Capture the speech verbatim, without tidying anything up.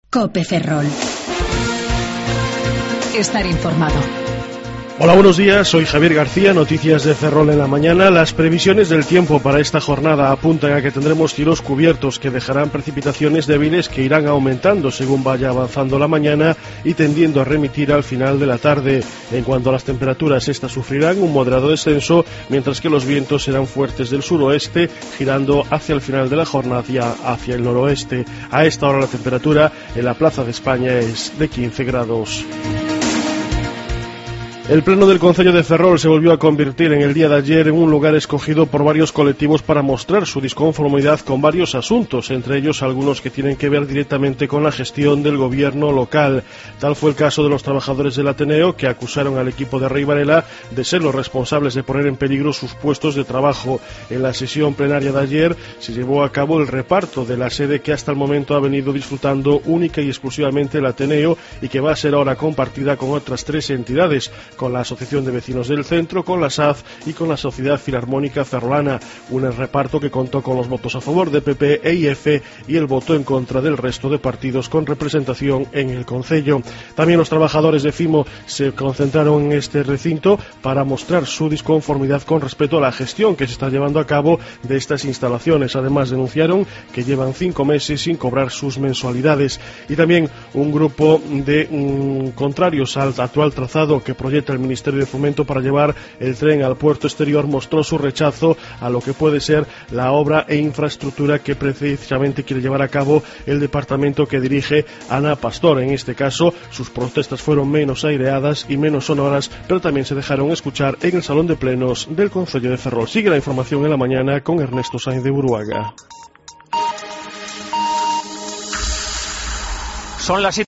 COPE Ferrol. Estar informado. Hola, buenos días, soy Javier García, noticias de Ferrol en la mañana. Las previsiones del tiempo para esta jornada apuntan a que tendremos cielos cubiertos que dejarán precipitaciones débiles que irán aumentando según vaya avanzando la mañana y tendiendo a remitir al final de la tarde. En cuanto a las temperaturas, estas sufrirán un moderado descenso, mientras que los vientos serán fuertes del suroeste, girando hacia el final de la jornada hacia, hacia el noroeste. A esta hora la temperatura en la Plaza de España es de quince grados. El pleno del Concello de Ferrol se volvió a convertir en el día de ayer en un lugar escogido por varios colectivos para mostrar su disconformidad con varios asuntos, entre ellos algunos que tienen que ver directamente con la gestión del gobierno local. Tal fue el caso de los trabajadores del Ateneo, que acusaron al equipo de Rey Varela de ser los responsables de poner en peligro sus puestos de trabajo. En la sesión plenaria de ayer se llevó a cabo el reparto de la sede que hasta el momento ha venido disfrutando única y exclusivamente el Ateneo y que va a ser ahora compartida con otras tres entidades, con la Asociación de Vecinos del Centro, con la S A F y con la Sociedad Filarmónica Ferrolana. Un reparto que contó con los votos a favor de P P e I F y el voto en contra del resto de partidos con representación en el concello. También los trabajadores de Fimo se concentraron en este recinto para mostrar su disconformidad con respecto a la gestión que se está llevando a cabo de estas instalaciones. Además, denunciaron que llevan cinco meses sin cobrar sus mensualidades. Y también un grupo de um, contrarios al actual trazado que proyecta el Ministerio de Fomento para llevar el tren al puerto exterior mostró su rechazo a lo que puede ser la obra e infraestructura que precisamente quiere llevar a cabo el departamento que dirige Ana Pastor. En este caso, sus protestas fueron menos aireadas y menos sonoras, pero también se dejaron escuchar en el Salón de Plenos del Concello de Ferrol. Sigue la información en la mañana con Ernesto Sainz de Buruaga. Son las